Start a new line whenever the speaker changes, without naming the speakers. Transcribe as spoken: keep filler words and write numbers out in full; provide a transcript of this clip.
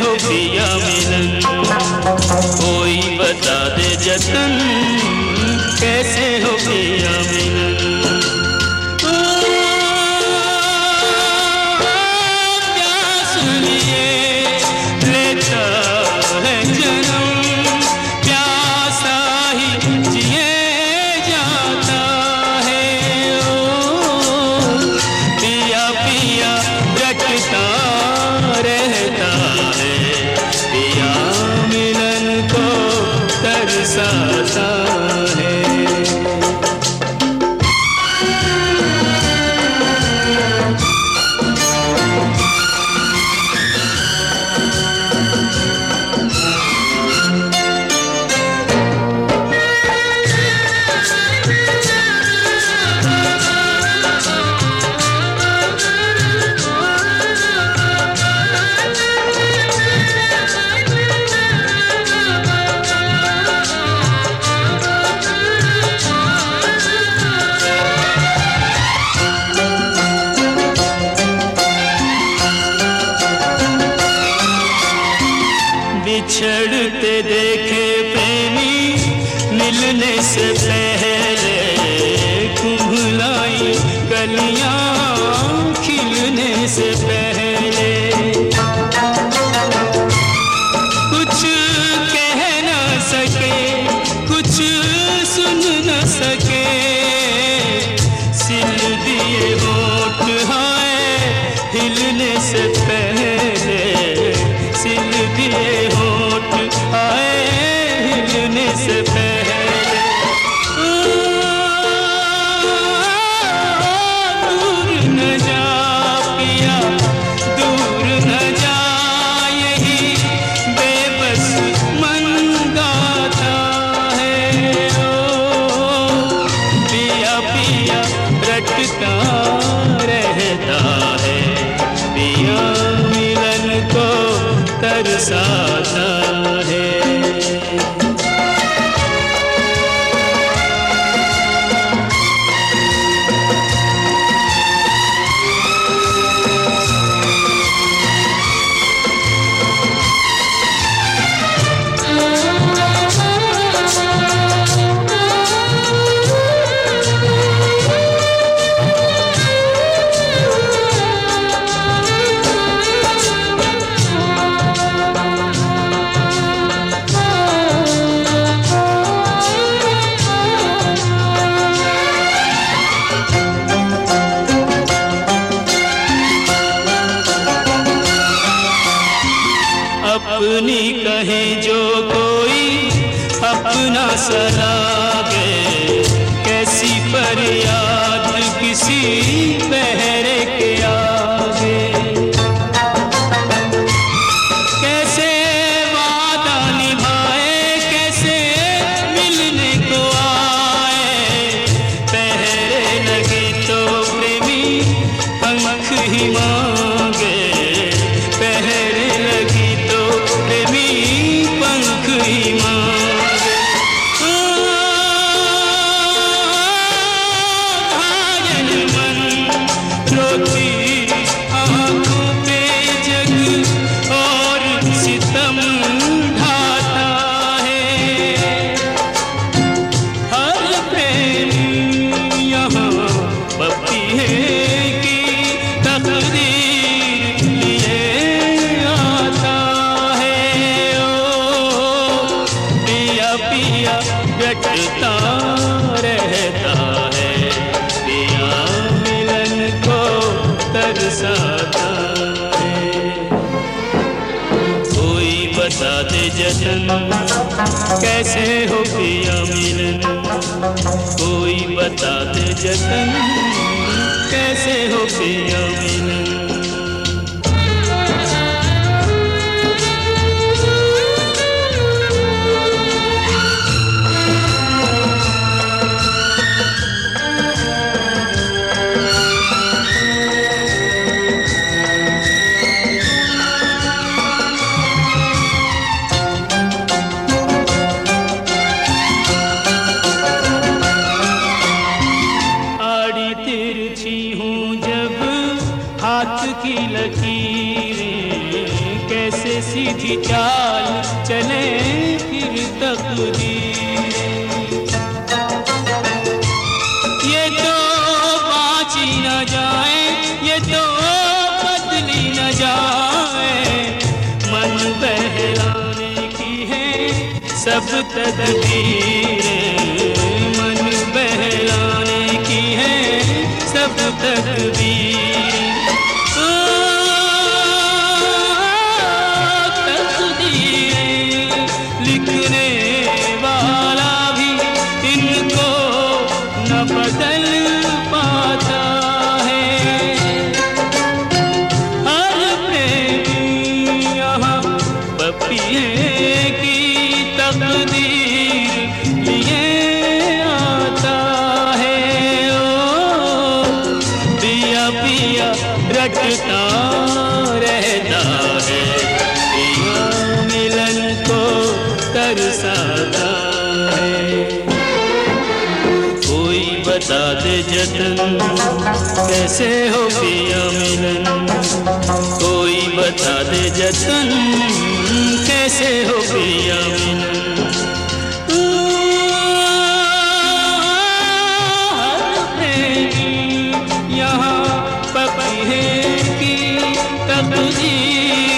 हो पिया मिलन, कोई बता दे जतन, कैसे हो पिया मिलन। प्यास लिए लेता है जन्म, प्यासा ही जिए जाता है। ओ पिया पिया रटता रहता है, पिया मिलन को तरसाता है। बिछड़ते देखे प्रेमी मिलने से पहले, कुम्हलाई कलियां खिलने से पहले। कुछ कह न सके, कुछ सुन न सके, सिल दिए होठ हाय हिलने से पहले, सिल दिए होठ आए हिलने से पहले। दूर न जा पिया, दूर न जा, यही बेबस मन गाता है। ओ पिया पिया रटता रहता है, पिया मिलन को तरसाता है। अपनी कहे जो कोई अपना सा लागे, कैसी फरियाद किसी बहरे के आगे। कैसे वादा निभाए, कैसे मिलने को आए, पहरे लगे तो प्रेमी पंख ही मांगे, पहरे लगी पंख ही मांगे। घायल मन रोती आँखों पे जग और सितम ढाता है। हर प्रेमी यहाँ बपी है कि तकदीर लिए रटता रहता है, पिया मिलन को तरसाता है। कोई बता दे जतन, कैसे हो पिया मिलन, कोई बता दे जतन, कैसे हो पिया मिलन। की चाल चले फिर तकदीर। ये तो बाँची न जाए, ये तो बदली न जाए, मन बहलाने की है सब तकदीरें, मन बहलाने की है सब तकदीरें। लिखने वाला भी इनको न बदल पाता है। हर प्रेमी यहाँ पपिए की तकदीर लिए आता है। ओ पिया पिया रटता रहता है, पिया मिलन को तरसाता है। कोई बता दे जतन कैसे हो पिया मिलन, कोई बता दे जतन कैसे हो पिया मिलन। यहाँ पपिए की तकदीर